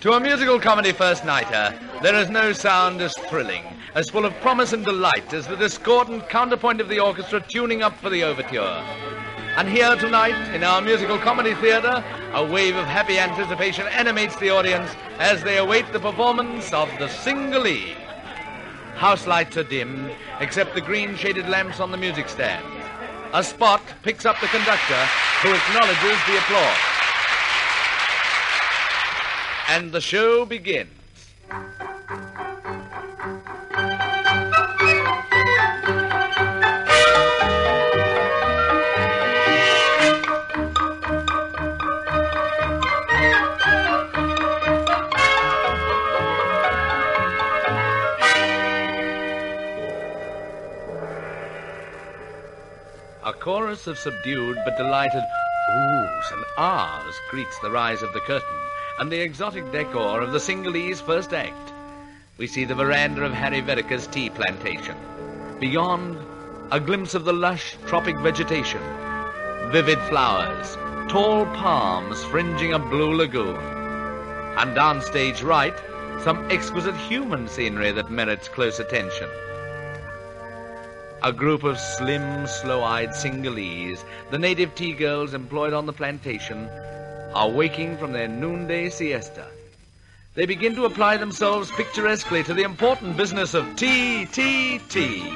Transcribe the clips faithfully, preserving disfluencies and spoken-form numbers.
To a musical comedy first-nighter, there is no sound as thrilling, as full of promise and delight as the discordant counterpoint of the orchestra tuning up for the overture. And here tonight, in our musical comedy theater, a wave of happy anticipation animates the audience as they await the performance of The Single-E. House lights are dimmed, except the green-shaded lamps on the music stand. A spot picks up the conductor, who acknowledges the applause. And the show begins. A chorus of subdued but delighted oohs and ahs greets the rise of the curtain and the exotic decor of the Single-E's first act. We see the veranda of Harry Verica's tea plantation. Beyond, a glimpse of the lush tropic vegetation, vivid flowers, tall palms fringing a blue lagoon. And downstage right, some exquisite human scenery that merits close attention. A group of slim, slow-eyed Single-E's, the native tea girls employed on the plantation, are waking from their noonday siesta. They begin to apply themselves picturesquely to the important business of tea, tea, tea.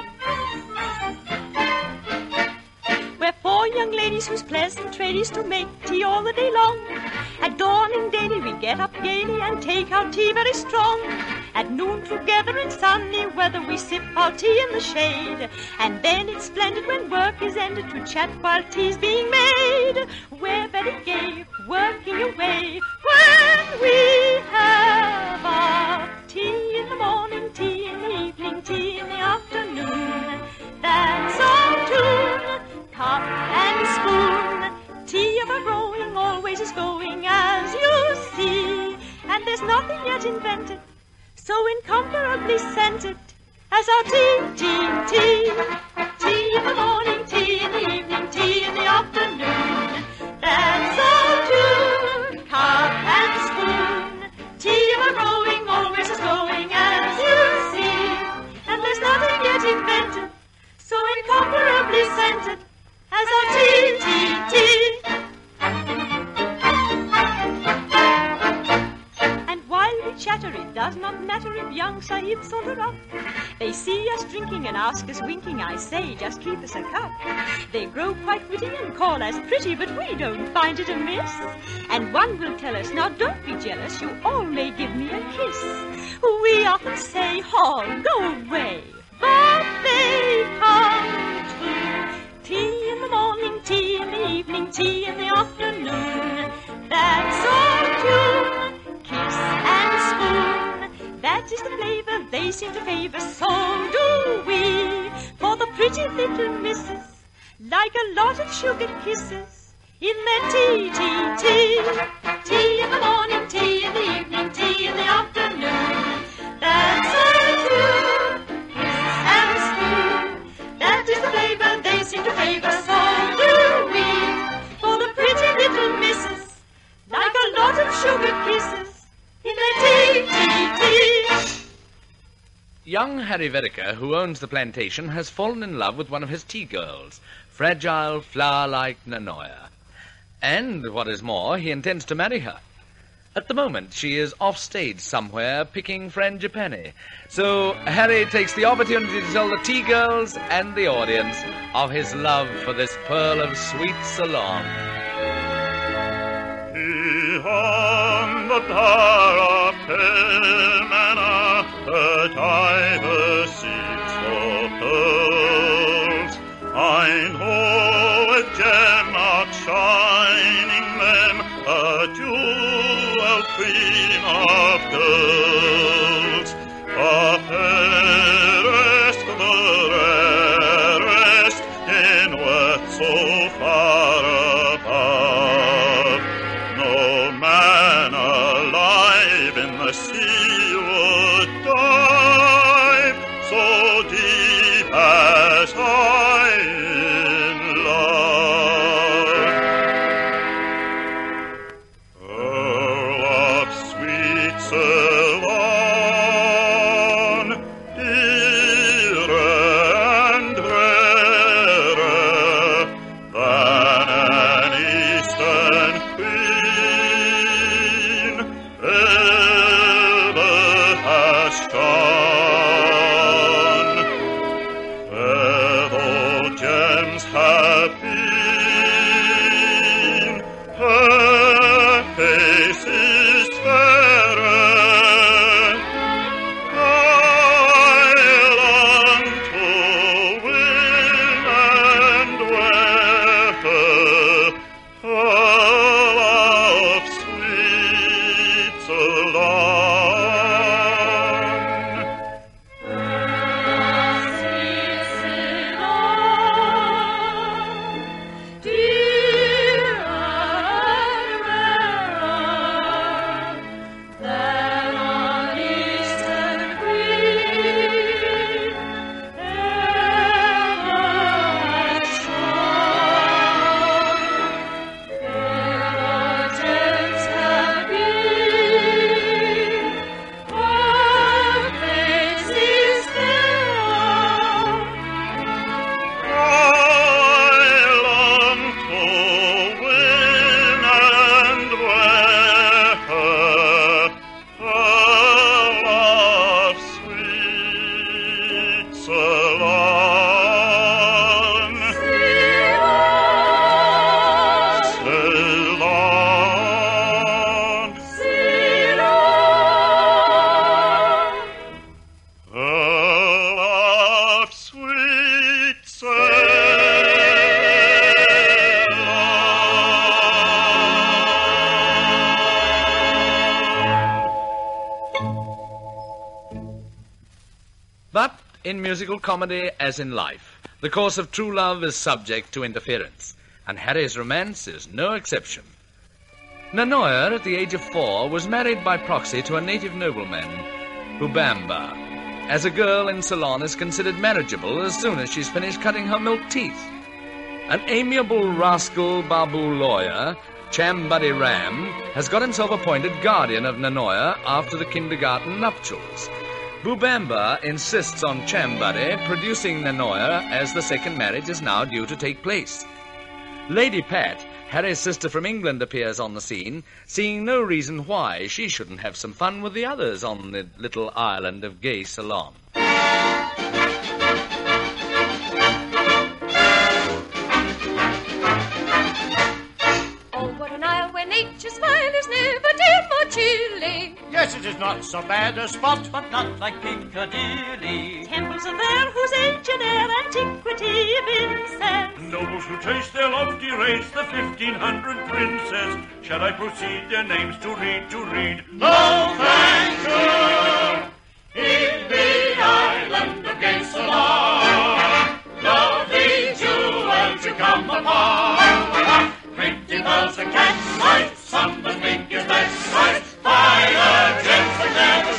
We're four young ladies whose pleasant trade is to make tea all the day long. At dawning daily we get up gaily and take our tea very strong. At noon together in sunny weather we sip our tea in the shade. And then it's splendid when work is ended to chat while tea's being made. We're very gay, working away when we have our tea in the morning, tea in the evening, tea in the afternoon. That's our tune, cup and spoon. Tea ever growing always is going, as you see. And there's nothing yet invented so incomparably scented as our tea, tea, tea. Tea in the morning, tea in the evening, tea in the afternoon. That's our tune, cup and spoon. Tea ever growing, always is going, as you see. And there's nothing yet invented so incomparably scented as our tea, tea, tea. Chatter, it does not matter if young sahibs saunter up. They see us drinking and ask us winking. I say, just keep us a cup. They grow quite witty and call us pretty, but we don't find it amiss. And one will tell us, now don't be jealous, you all may give me a kiss. We often say, oh, go away. But they come to tea in the morning, tea in the evening, tea in the afternoon. That's our tune. Kiss and spoon, that is the flavor they seem to favor, so do we. For the pretty little misses like a lot of sugared kisses in their tea, tea, tea. Tea in the morning, tea in the evening, tea in the afternoon. That's our tune. Kiss and spoon, that is the flavor they seem to favor, so do we. For the pretty little misses like a lot of sugared kisses in the tea, tea, tea. Young Harry Verica, who owns the plantation, has fallen in love with one of his tea girls, fragile, flower-like Nanoya. And, what is more, he intends to marry her. At the moment, she is off-stage somewhere picking frangipani. So, Harry takes the opportunity to tell the tea girls and the audience of his love for this pearl of sweet Ceylon. On the parapet, the diver seeks for pearls. I know a gem outshining them, a jewel queen of girls. A fairest, the rarest, in worth so far above. No man alive in the sea would dive so deep as I in love. Pearl of sweet queen. Her face is fairer. I long to win and wear her, her love sweet Ceylon. But in musical comedy, as in life, the course of true love is subject to interference, and Harry's romance is no exception. Nanoya, at the age of four, was married by proxy to a native nobleman, Bubamba, as a girl in Ceylon is considered marriageable as soon as she's finished cutting her milk teeth. An amiable rascal Babu lawyer, Chambuddy Ram, has got himself appointed guardian of Nanoya after the kindergarten nuptials. Bubamba insists on Chambuddy producing Nanoya as the second marriage is now due to take place. Lady Pat, Harry's sister from England, appears on the scene, seeing no reason why she shouldn't have some fun with the others on the little island of gay Ceylon. Oh, what an isle where nature's smile is never dim or chilly. Yes, it is not so bad a spot, but not like Piccadilly. Temples are there whose age and air antiquity evinces. Nobles who trace their lofty race, the fifteen hundred princes. Shall I proceed their names to read, to read? No, thank you. In the island of gay Ceylon, lovely jewels you come upon. Pretty bells and cats, lights, some as big as that size. Fire gems that never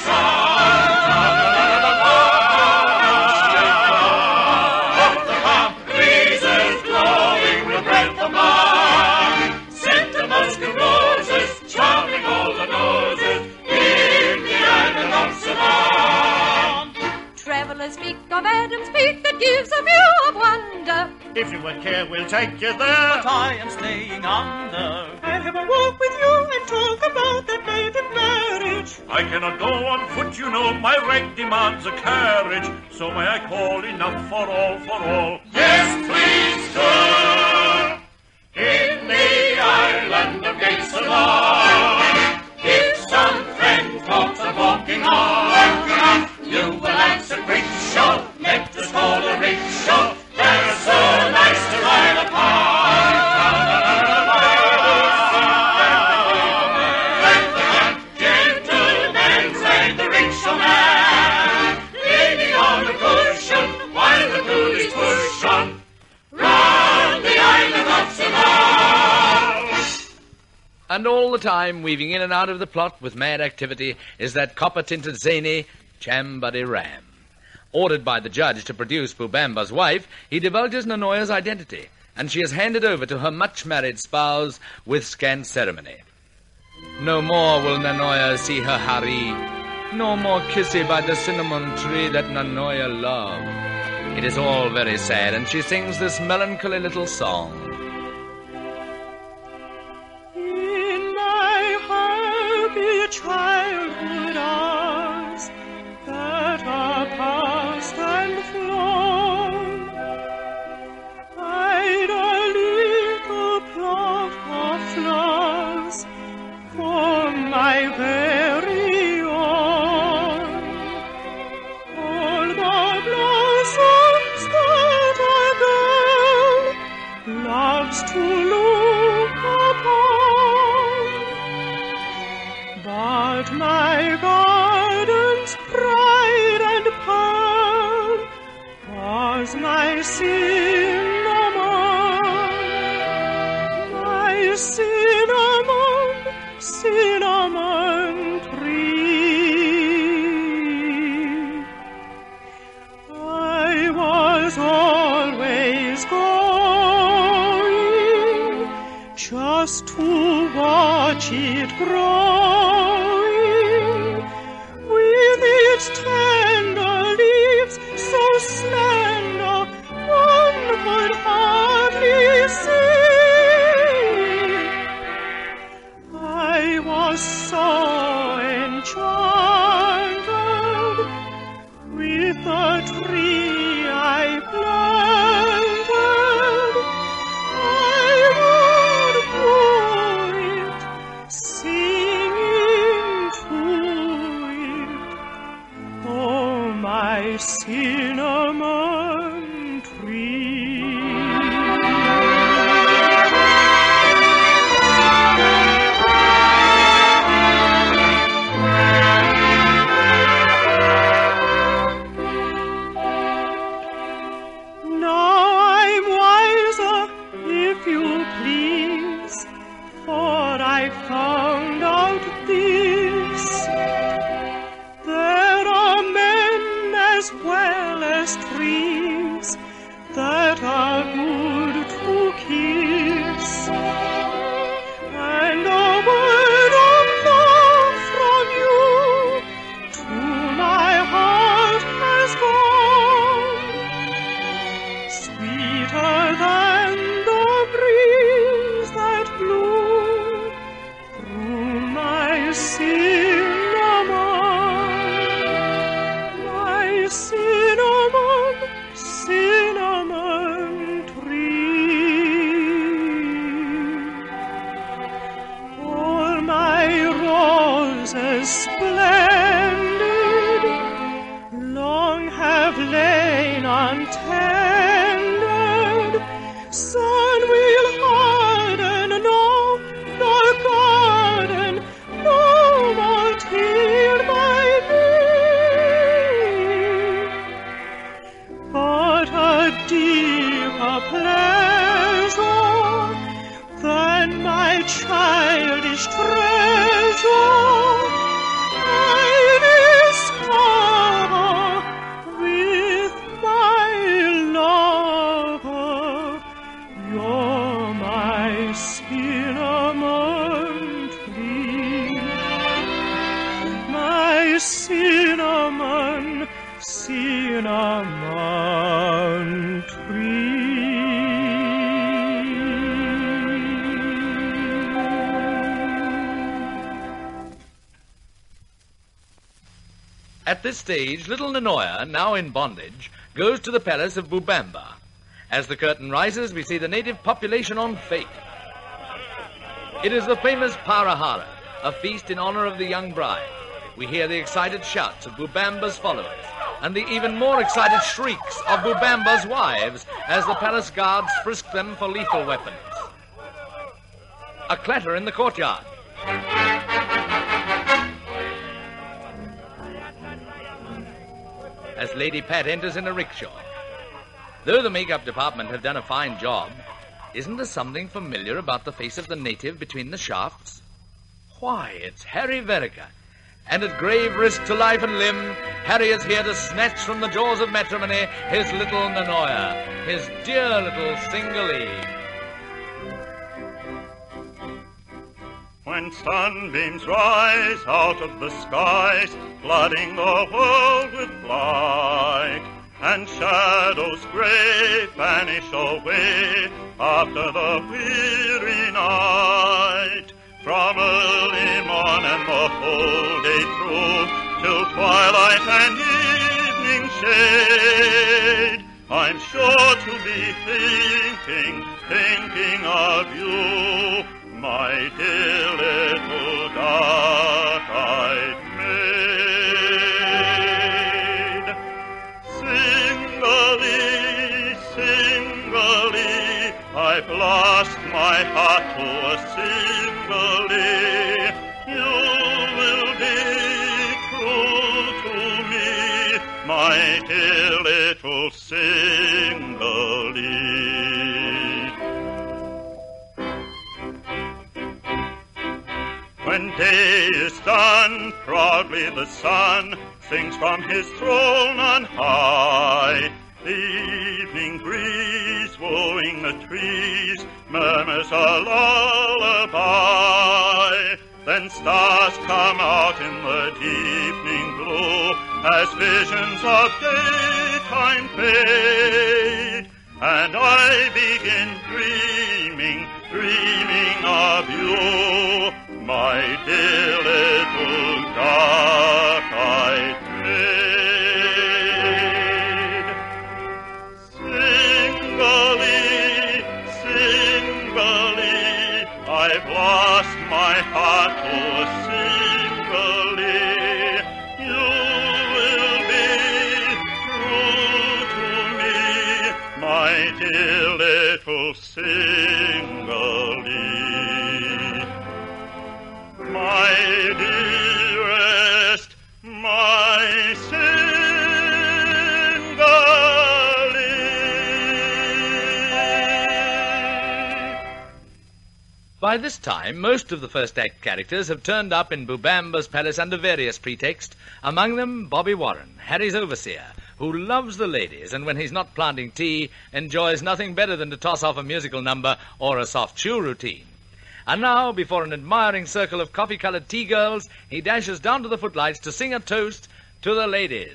shine. The calm breezes blowing with breath of mine. Scent of musk and roses, charming all the noses. In the island of Ceylon. Travellers speak of Adam's Peak that gives a view of wonder. If you would care, we'll take you there. But I am staying under. I'll have a walk with you and talk about that maiden marriage. I cannot go on foot, you know, my rank demands a carriage. So may I call enough for all, for all? Yes, please do. In the island of gay Ceylon, if some friend talks of walking on, you will answer quick, show, let us call a rickshaw. They're so nice to ride upon. Let the gentlemen ride the rickshaw man, leaning on a cushion while the coolies push on. Round the island of Ceylon. And all the time, weaving in and out of the plot with mad activity, is that copper-tinted zany, Chambuddy Ram. Ordered by the judge to produce Bubamba's wife, he divulges Nanoya's identity, and she is handed over to her much-married spouse with scant ceremony. No more will Nanoya see her Hari, no more kissy by the cinnamon tree that Nanoya loved. It is all very sad, and she sings this melancholy little song. In my happy childhood hours that are past and flown, I'd loves to look upon. But my garden's pride and pearl was my cinnamon, my cinnamon, cinnamon tree. I was always going just to watch it growing, with its tender leaves so slender one could hardly see. I was so enchanted with the tree I planted, I would pour it, singing to it, oh, my cinnamon tree. Now I'm wiser, if you please, for I found out this: there are men as well as trees that are good to kiss, and a word of love from you to my heart has gone, sweeter than the breeze that blew through my cinnamon, my cinnamon, cinnamon tree. All my roses splendid long have lain untended. Sun will harden no, nor garden no more till my knee. But a deeper pleasure than my childish treasure I discover with my lover. You're my cinnamon tree, my cinnamon, cinnamon tree. At this stage, little Nanoya, now in bondage, goes to the palace of Bubamba. As the curtain rises, we see the native population on fete. It is the famous Parahara, a feast in honor of the young bride. We hear the excited shouts of Bubamba's followers and the even more excited shrieks of Bubamba's wives as the palace guards frisk them for lethal weapons. A clatter in the courtyard. As Lady Pat enters in a rickshaw. Though the makeup department have done a fine job, isn't there something familiar about the face of the native between the shafts? Why, it's Harry Verica. And at grave risk to life and limb, Harry is here to snatch from the jaws of matrimony his little Nanoya, his dear little Singalese. When sunbeams rise out of the skies, flooding the world with light, and shadows grey vanish away after the weary night, from early morn and the whole day through, till twilight and evening shade, I'm sure to be thinking, thinking of you, my dear little dark-eyed maid. Singly, singly, I fly lost my heart to a singly. You will be true to me, my dear little singly. When day is done, proudly the sun sings from his throne on high. The evening breeze, wooing the trees, murmurs a lullaby. Then stars come out in the deepening blue as visions of daytime fade. And I begin dreaming, dreaming of you, my dear little dark-eyed maid. Singly, singly, I've lost my heart to a singly. You will be true to me, my dear little singly. My dearest, my singly. By this time, most of the first act characters have turned up in Boubamba's palace under various pretexts, among them Bobby Warren, Harry's overseer, who loves the ladies and when he's not planting tea, enjoys nothing better than to toss off a musical number or a soft shoe routine. And now, before an admiring circle of coffee-coloured tea-girls, he dashes down to the footlights to sing a toast to the ladies.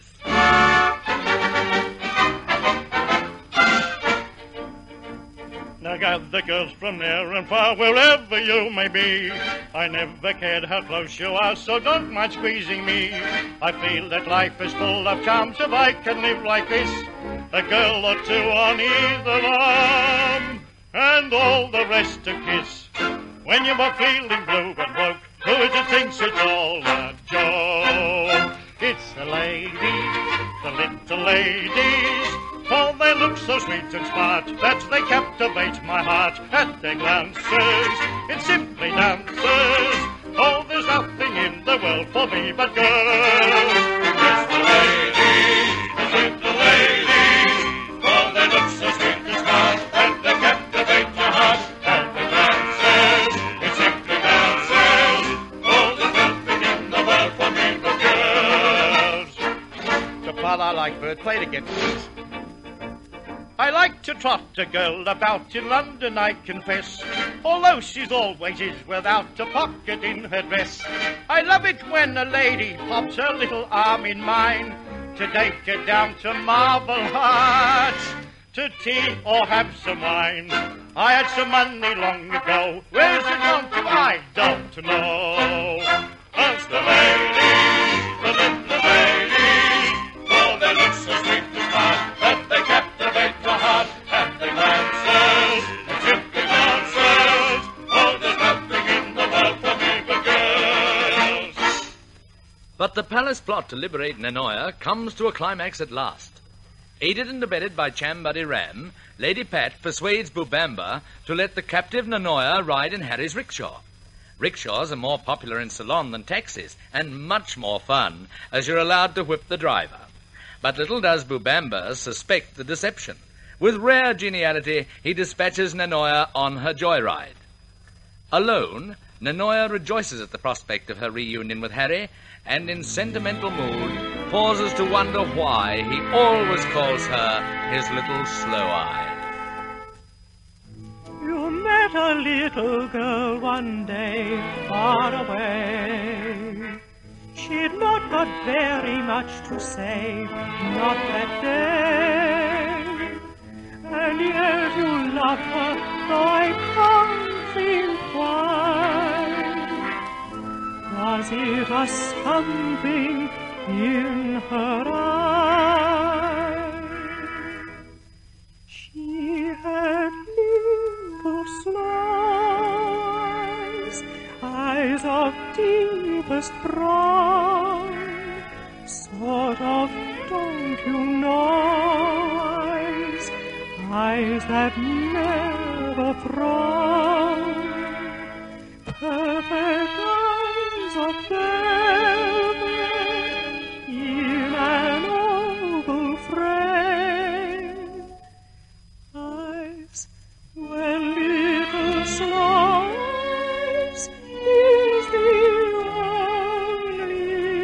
Now gather girls from near and far, wherever you may be. I never cared how close you are, so don't mind squeezing me. I feel that life is full of charms if I can live like this. A girl or two on either arm, and all the rest a kiss. When you are feeling blue and broke, who is it thinks it's all a joke? It's the ladies, the little ladies, for they look so sweet and smart that they captivate my heart at their glances. It's simply dances. Oh, there's nothing in the world for me but girls. It's the ladies, the little ladies, for they look so sweet and smart that they captivate my heart at their glances. It's simply dances. Oh, there's nothing in the world for me but girls. The part I like, Bert, play it again, please. I like to trot a girl about in London, I confess, although she's always is without a pocket in her dress. I love it when a lady pops her little arm in mine to take her down to Marble Arch, to tea or have some wine. I had some money long ago, where's it gone to? I don't know. As the ladies, the little ladies, oh, they look so sweet and smart that they captivate your heart at the glances, and simply dances. Oh, there's nothing in the world for me but girls. But the palace plot to liberate Nanoia comes to a climax at last. Aided and abetted by Chambuddy Ram, Lady Pat persuades Boubamba to let the captive Nanoia ride in Harry's rickshaw. Rickshaws are more popular in Ceylon than taxis, and much more fun, as you're allowed to whip the driver. But little does Boubamba suspect the deception. With rare geniality, he dispatches Nanoia on her joyride. Alone, Nanoia rejoices at the prospect of her reunion with Harry, and in sentimental mood, pauses to wonder why he always calls her his little slow-eyed. You met a little girl one day far away. She'd not got very much to say, not that day. And yet you love her, though I can't think why. Was it a something in her eye? She had little slow eyes, eyes of deepest brown, sort of, don't you know, eyes, eyes that never frown. strong. Perfect eyes of velvet in an oval frame. Eyes where little slice is the only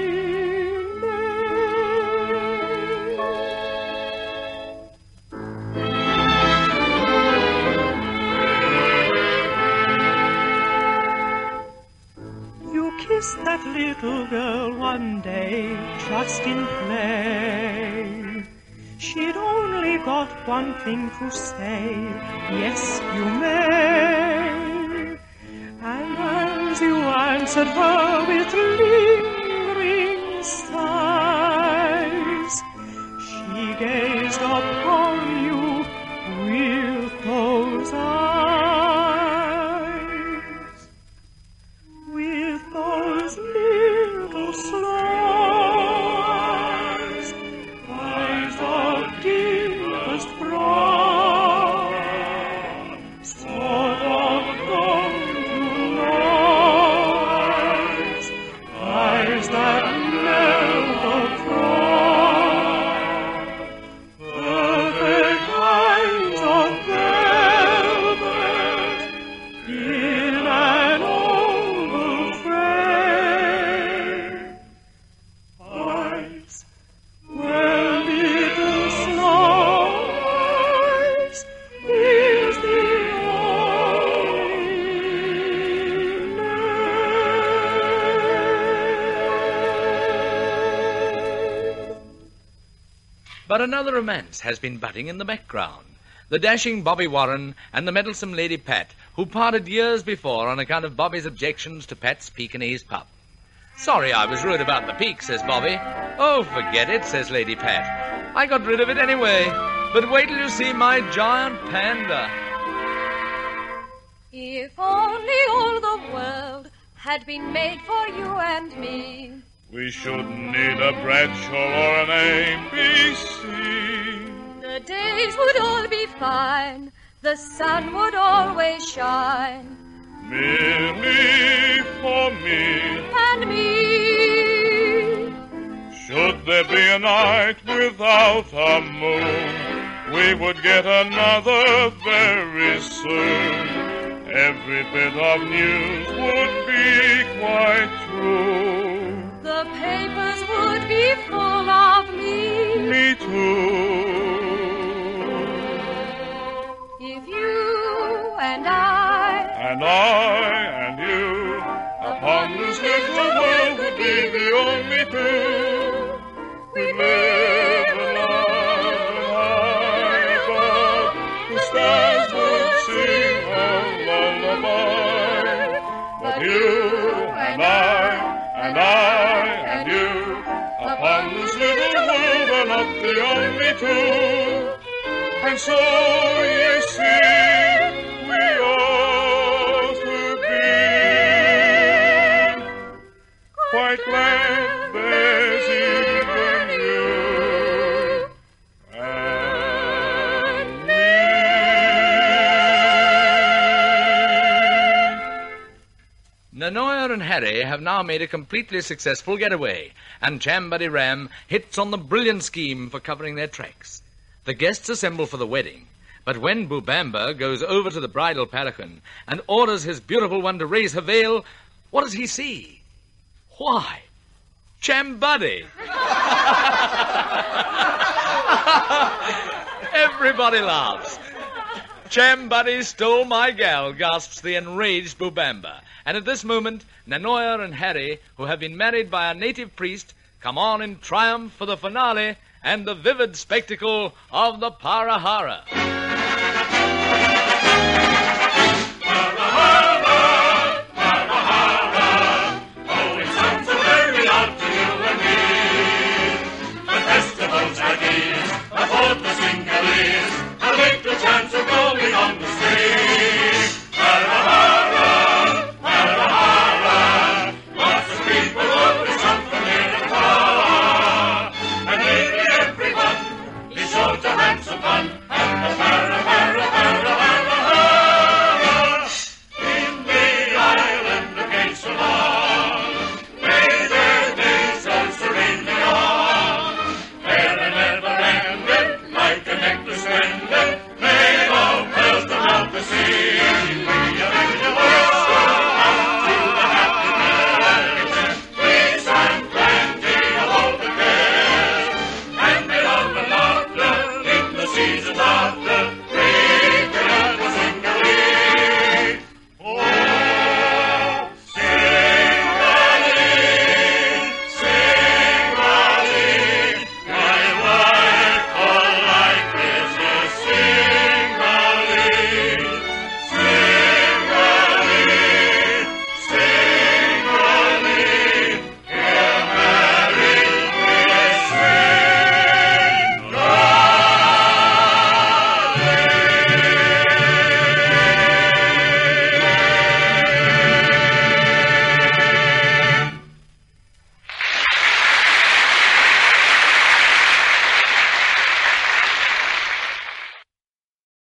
kissed that little girl one day, just in play. She'd only got one thing to say, yes, you may. And as you answered her with lingering sighs, she gazed upon you with those eyes, with those little slice, eyes of deepest brown, sort of golden eyes, eyes that never frown, perfect eyes of velvet in an oval frame. Eyes where little slice is the only name. But another romance has been budding in the background. The dashing Bobby Warren and the meddlesome Lady Pat, who parted years before on account of Bobby's objections to Pat's Pekingese pup. Sorry I was rude about the Peak, says Bobby. Oh, forget it, says Lady Pat. I got rid of it anyway. But wait till you see my giant panda. If only all the world had been made for you and me. We shouldn't need a Bradshaw or an A B C. The days would all be fine. The sun would always shine. Merely for me. And me. Should there be a night without a moon, we would get another very soon. Every bit of news would be quite true. The papers would be full of me. Me too. If you and I And I and you upon this little world would be the only two. We live alive above. The stars would sing a lullaby. But you and I and I and you upon this little world are not the only two. And so you see, we ought to be quite glad there's even you and me. Nanoya and Harry have now made a completely successful getaway, and Chambuddy Ram hits on the brilliant scheme for covering their tracks. The guests assemble for the wedding, but when Boubamba goes over to the bridal palanquin and orders his beautiful one to raise her veil, what does he see? Why, Chambuddy! Everybody laughs. Chambuddy stole my gal, gasps the enraged Boubamba. And at this moment, Nanoya and Harry, who have been married by a native priest, come on in triumph for the finale and the vivid spectacle of the Parahara.